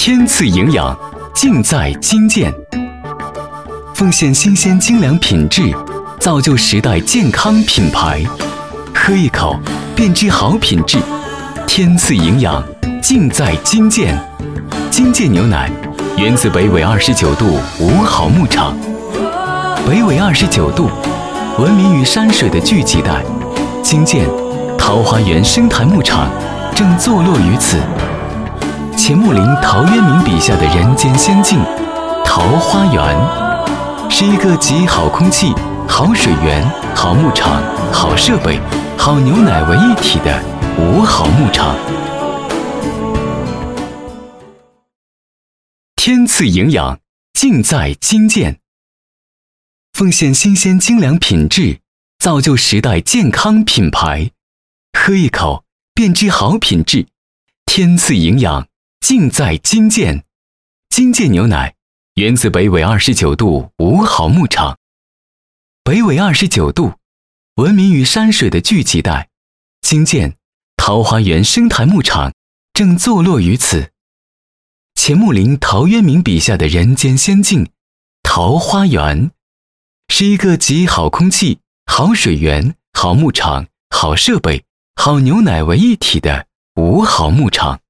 天赐营养，尽在金健。奉献新鲜精良品质，造就时代健康品牌。喝一口便知好品质，天赐营养，尽在金健。金健牛奶源自北纬29度五好牧场。北纬29度，闻名于山水的聚集带。金健桃花源生态牧场正坐落于此。钱穆林陶渊明笔下的人间仙境桃花源，是一个集好空气、好水源、好牧场、好设备、好牛奶为一体的五好牧场。天赐营养，尽在金健。奉献新鲜精良品质，造就时代健康品牌。喝一口便知好品质，天赐营养，尽在金健。金健牛奶源自北纬29度五好牧场。北纬29度，闻名于山水的聚集带。金健桃花源生态牧场正坐落于此。钱穆林陶渊明笔下的人间仙境桃花源，是一个集好空气、好水源、好牧场、好设备、好牛奶为一体的五好牧场。